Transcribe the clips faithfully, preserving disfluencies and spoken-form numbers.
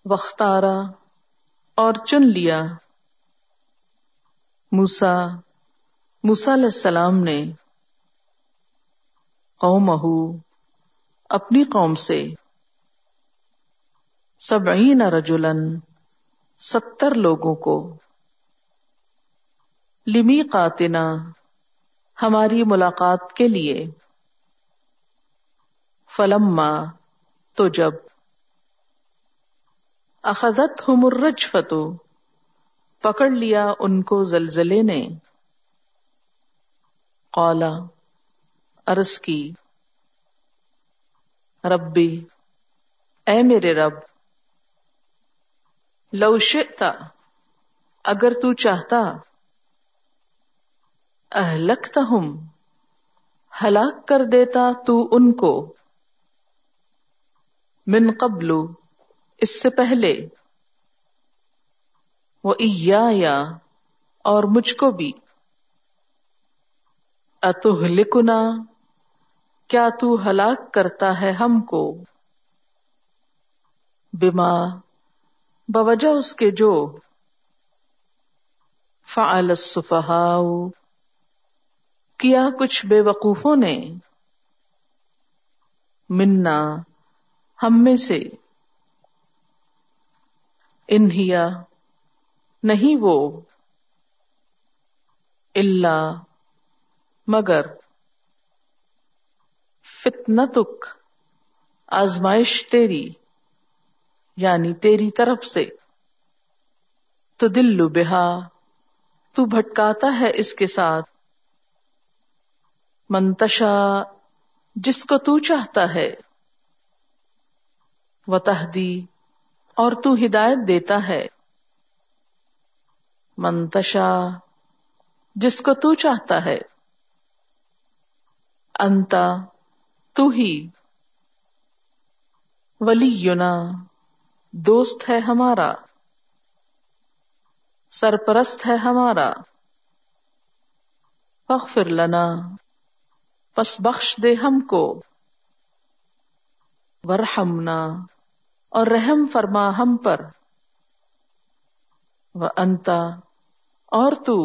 وختارا اور چن لیا، موسیٰ موسیٰ علیہ السلام نے، قومہ اپنی قوم سے، سبعین رجلاً ستر لوگوں کو، لمیقاتنا ہماری ملاقات کے لیے، فلما تو جب، اخذتہم الرجفۃ پکڑ لیا ان کو زلزلے نے، قالا عرض کی، ربی اے میرے رب، لو شئت اگر تو چاہتا، اہلکتہم ہلاک کر دیتا تو ان کو، من قبل اس سے پہلے، وإیایا اور مجھ کو بھی، اتہلکنا کیا تو ہلاک کرتا ہے ہم کو، بما بوجہ اس کے جو، فعل السفہاء کیا کچھ بے وقوفوں نے، منا ہم میں سے، ان ہی نہیں وہ، الا مگر، فتنتک آزمائش تیری، یعنی تیری طرف سے، تدل بہا تو بھٹکاتا ہے اس کے ساتھ، من تشاء جس کو تو چاہتا ہے، وتہدی اور تو ہدایت دیتا ہے، من تشاء جس کو تو چاہتا ہے، انت تو ہی، ولینا دوست ہے ہمارا، سرپرست ہے ہمارا، فاغفر لنا پس بخش دے ہم کو، وارحمنا اور رحم فرما ہم پر، وانت اور تو،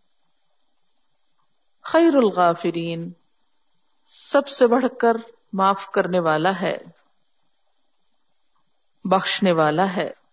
خیر الغافرین سب سے بڑھ کر معاف کرنے والا ہے، بخشنے والا ہے۔